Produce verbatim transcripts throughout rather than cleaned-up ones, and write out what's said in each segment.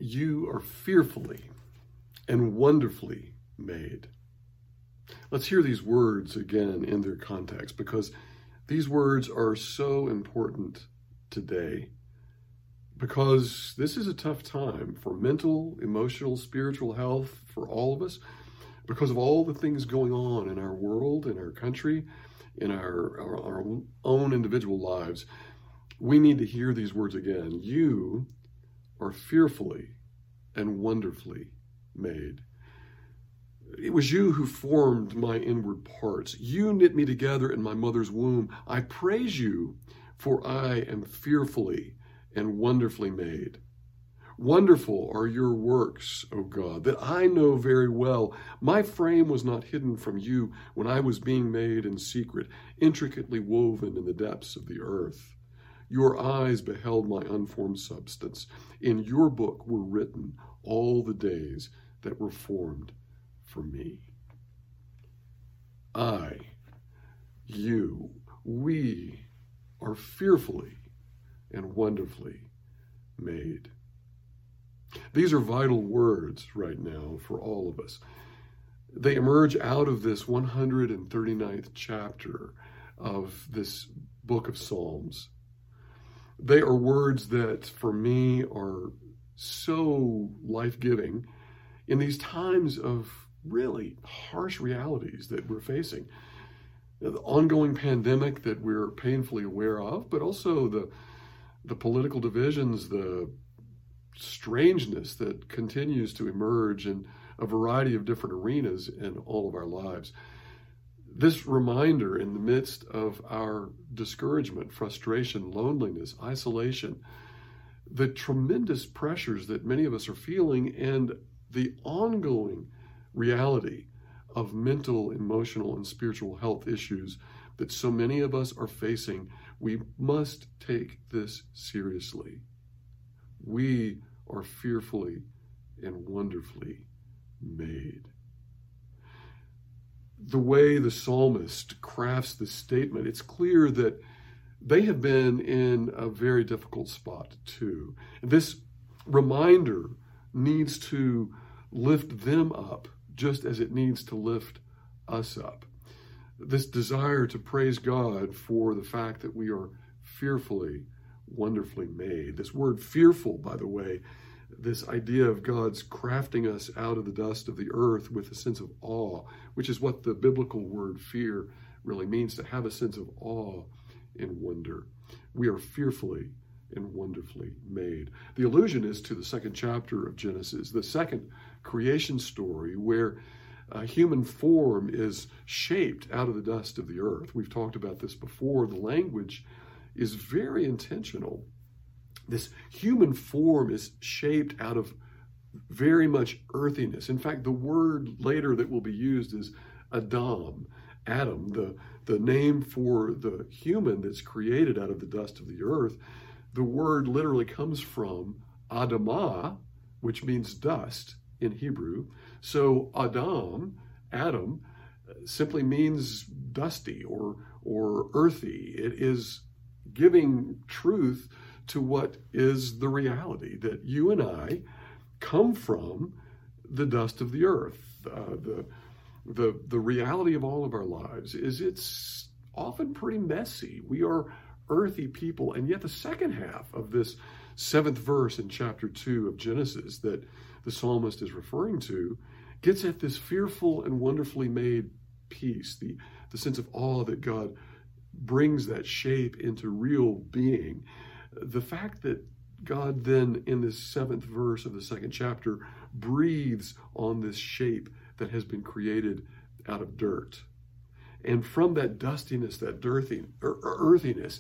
You are fearfully and wonderfully made. Let's hear these words again in their context, because these words are so important today, because this is a tough time for mental, emotional, spiritual health for all of us, because of all the things going on in our world, in our country, in our, our, our own individual lives. We need to hear these words again. You are fearfully and wonderfully made. It was you who formed my inward parts. You knit me together in my mother's womb. I praise you, for I am fearfully and wonderfully made. Wonderful are your works, O God, that I know very well. My frame was not hidden from you when I was being made in secret, intricately woven in the depths of the earth. Your eyes beheld my unformed substance. In your book were written all the days that were formed for me. I, you, we are fearfully and wonderfully made. These are vital words right now for all of us. They emerge out of this one hundred thirty-ninth chapter of this book of Psalms. They are words that, for me, are so life-giving in these times of really harsh realities that we're facing. The ongoing pandemic that we're painfully aware of, but also the, the political divisions, the strangeness that continues to emerge in a variety of different arenas in all of our lives. This reminder in the midst of our discouragement, frustration, loneliness, isolation, the tremendous pressures that many of us are feeling, and the ongoing reality of mental, emotional, and spiritual health issues that so many of us are facing, we must take this seriously. We are fearfully and wonderfully made. The way the psalmist crafts this statement, it's clear that they have been in a very difficult spot too. This reminder needs to lift them up just as it needs to lift us up. This desire to praise God for the fact that we are fearfully, wonderfully made. This word fearful, by the way, this idea of God's crafting us out of the dust of the earth with a sense of awe, which is what the biblical word fear really means, to have a sense of awe and wonder. We are fearfully and wonderfully made. The allusion is to the second chapter of Genesis, the second creation story, where a human form is shaped out of the dust of the earth. We've talked about this before. The language is very intentional. This human form is shaped out of very much earthiness. In fact, the word later that will be used is Adam, Adam, the, the name for the human that's created out of the dust of the earth. The word literally comes from Adamah, which means dust in Hebrew. So Adam, Adam, simply means dusty or, or earthy. It is giving truth to what is the reality, that you and I come from the dust of the earth. Uh, the, the, the reality of all of our lives is it's often pretty messy. We are earthy people, and yet the second half of this seventh verse in chapter two of Genesis that the psalmist is referring to gets at this fearful and wonderfully made piece, the, the sense of awe that God brings that shape into real being. The fact that God then, in this seventh verse of the second chapter, breathes on this shape that has been created out of dirt. And from that dustiness, that dirty, er, earthiness,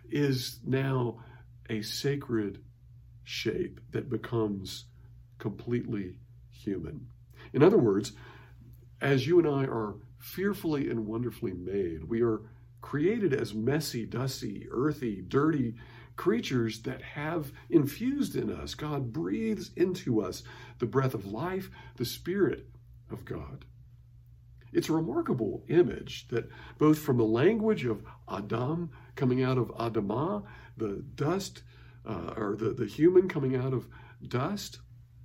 is now a sacred shape that becomes completely human. In other words, as you and I are fearfully and wonderfully made, we are created as messy, dusty, earthy, dirty creatures that have infused in us. God breathes into us the breath of life, the Spirit of God. It's a remarkable image that both from the language of Adam coming out of Adamah, the dust, uh, or the, the human coming out of dust,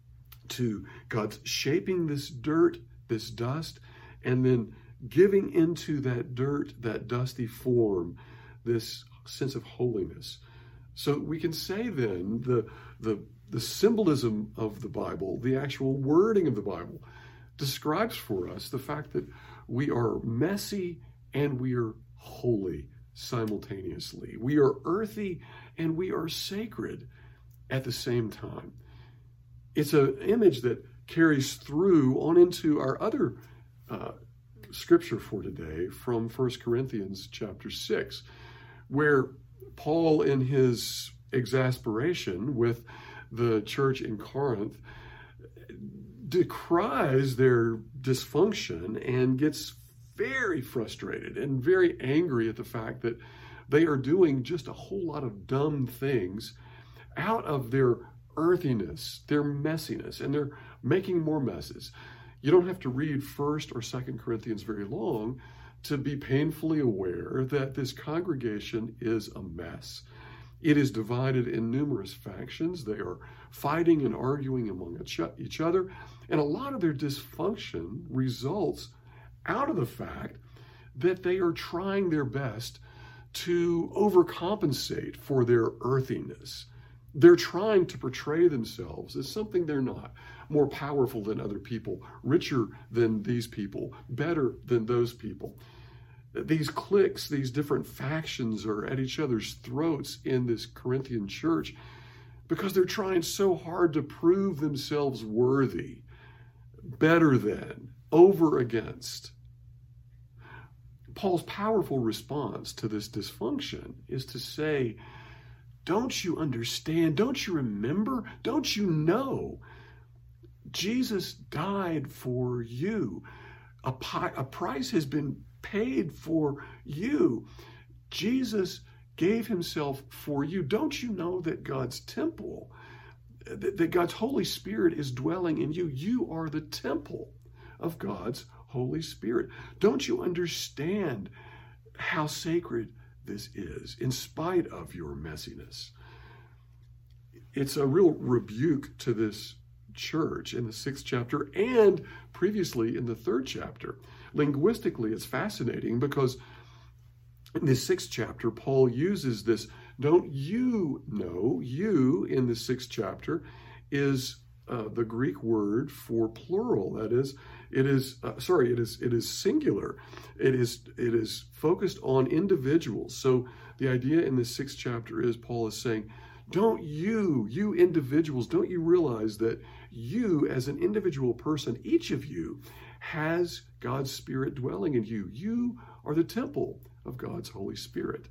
to God's shaping this dirt, this dust, and then giving into that dirt, that dusty form, this sense of holiness. So we can say then the, the, the symbolism of the Bible, the actual wording of the Bible, describes for us the fact that we are messy and we are holy simultaneously. We are earthy and we are sacred at the same time. It's an image that carries through on into our other uh, scripture for today from First Corinthians chapter six, where Paul, in his exasperation with the church in Corinth, decries their dysfunction and gets very frustrated and very angry at the fact that they are doing just a whole lot of dumb things out of their earthiness, their messiness, and they're making more messes. You don't have to read First or Second Corinthians very long to be painfully aware that this congregation is a mess. It is divided in numerous factions. They are fighting and arguing among each other, and a lot of their dysfunction results out of the fact that they are trying their best to overcompensate for their earthiness. They're trying to portray themselves as something they're not, more powerful than other people, richer than these people, better than those people. These cliques, these different factions are at each other's throats in this Corinthian church because they're trying so hard to prove themselves worthy, better than, over against. Paul's powerful response to this dysfunction is to say, don't you understand? Don't you remember? Don't you know? Jesus died for you. A, pi- a price has been paid for you. Jesus gave himself for you. Don't you know that God's temple, that, that God's Holy Spirit is dwelling in you? You are the temple of God's Holy Spirit. Don't you understand how sacred this is, in spite of your messiness? It's a real rebuke to this church in the sixth chapter and previously in the third chapter. Linguistically, it's fascinating because in the sixth chapter, Paul uses this, don't you know, you in the sixth chapter is uh, the Greek word for plural. That is, it is, uh, sorry, it is, it is singular. It is, it is focused on individuals. So the idea in the sixth chapter is Paul is saying, don't you, you individuals, don't you realize that you as an individual person, each of you has God's Spirit dwelling in you. You are the temple of God's Holy Spirit.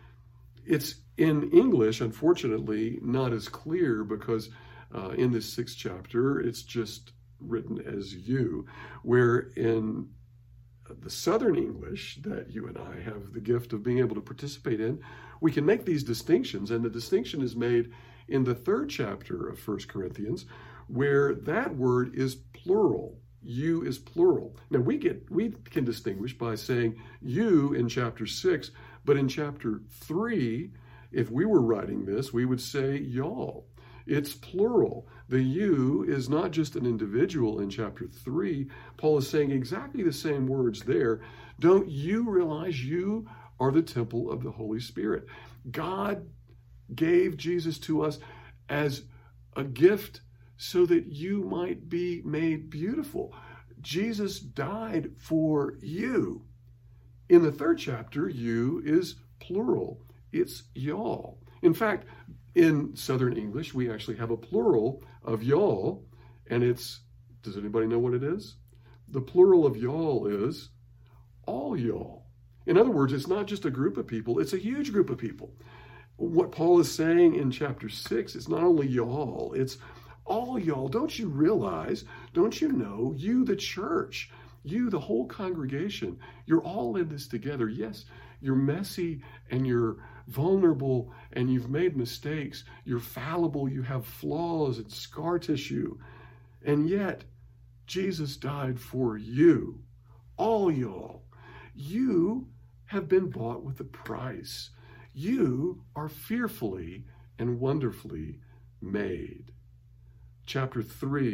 It's in English, unfortunately, not as clear because uh, in this sixth chapter, it's just written as you, where in the Southern English that you and I have the gift of being able to participate in, we can make these distinctions, and the distinction is made in the third chapter of First Corinthians, where that word is plural. You is plural. Now we get we can distinguish by saying you in chapter six, but in chapter three, if we were writing this, we would say y'all. It's plural. The you is not just an individual in chapter three. Paul is saying exactly the same words there. Don't you realize you are the temple of the Holy Spirit? God gave Jesus to us as a gift so that you might be made beautiful. Jesus died for you. In the third chapter, you is plural. It's y'all. In fact, in Southern English, we actually have a plural of y'all, and it's, does anybody know what it is? The plural of y'all is all y'all. In other words, it's not just a group of people, it's a huge group of people. What Paul is saying in chapter six is not only y'all, it's all y'all. Don't you realize, don't you know, you the church, you the whole congregation, you're all in this together. Yes, you're messy and you're vulnerable and you've made mistakes. You're fallible, you have flaws and scar tissue. And yet, Jesus died for you, all y'all. You have been bought with a price. You are fearfully and wonderfully made. Chapter three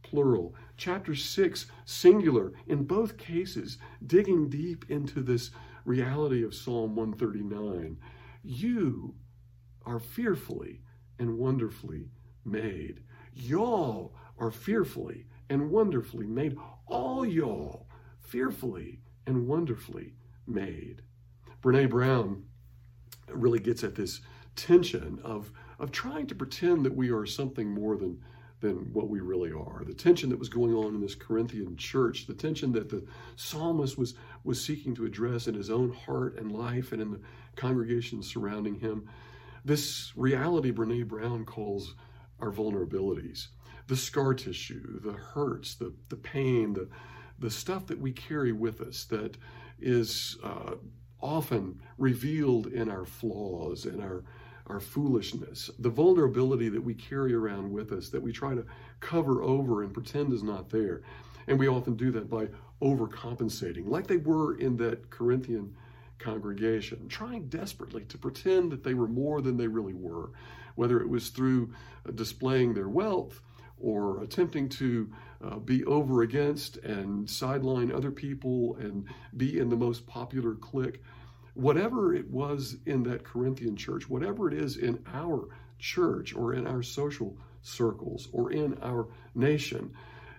plural. Chapter six, singular. In both cases, digging deep into this reality of Psalm one thirty-nine. You are fearfully and wonderfully made. Y'all are fearfully and wonderfully made. All y'all fearfully and wonderfully made. Brene Brown really gets at this tension of, of trying to pretend that we are something more than, than what we really are. The tension that was going on in this Corinthian church, the tension that the psalmist was, was seeking to address in his own heart and life and in the congregation surrounding him. This reality Brene Brown calls our vulnerabilities, the scar tissue, the hurts, the, the pain, the, the stuff that we carry with us that is uh, often revealed in our flaws and our, our foolishness, the vulnerability that we carry around with us that we try to cover over and pretend is not there. And we often do that by overcompensating, like they were in that Corinthian congregation, trying desperately to pretend that they were more than they really were, whether it was through displaying their wealth or attempting to uh, be over against and sideline other people and be in the most popular clique. Whatever it was in that Corinthian church, whatever it is in our church or in our social circles or in our nation,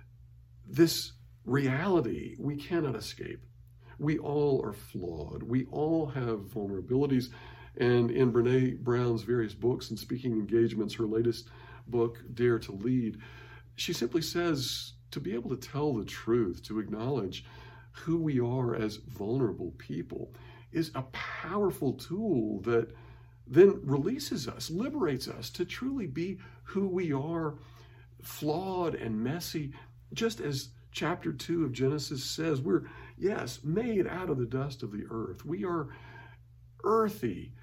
this reality we cannot escape. We all are flawed. We all have vulnerabilities. And in Brene Brown's various books and speaking engagements, her latest book, Dare to Lead, she simply says to be able to tell the truth, to acknowledge who we are as vulnerable people is a powerful tool that then releases us, liberates us to truly be who we are, flawed and messy, just as chapter two of Genesis says. We're, yes, made out of the dust of the earth. We are earthy,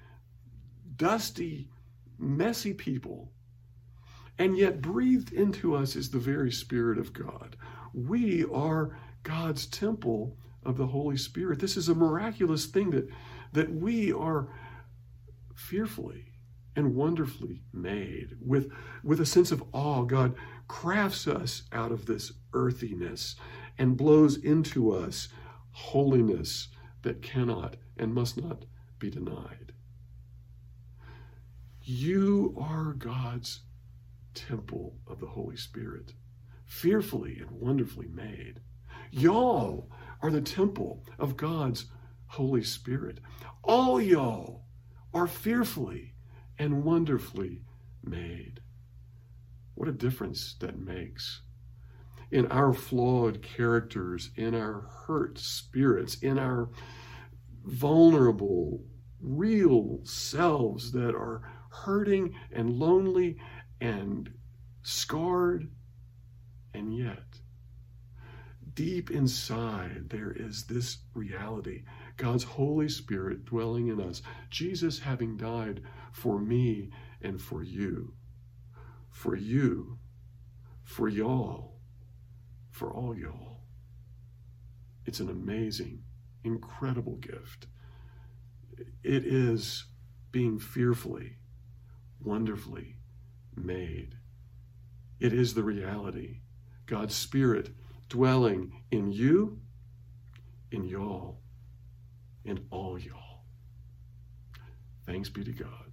dusty, messy people. And yet breathed into us is the very Spirit of God. We are God's temple of the Holy Spirit. This is a miraculous thing that, that we are fearfully and wonderfully made. With, with a sense of awe, God crafts us out of this earthiness and blows into us holiness that cannot and must not be denied. You are God's temple of the Holy Spirit, fearfully and wonderfully made. Y'all are the temple of God's Holy Spirit. All y'all are fearfully and wonderfully made. What a difference that makes in our flawed characters, in our hurt spirits, in our vulnerable, real selves that are hurting and lonely and scarred. And yet, deep inside, there is this reality, God's Holy Spirit dwelling in us, Jesus having died for me and for you, for you, for y'all, for all y'all. It's an amazing, incredible gift. It is being fearfully, wonderfully made. It is the reality. God's Spirit dwelling in you, in y'all, in all y'all. Thanks be to God.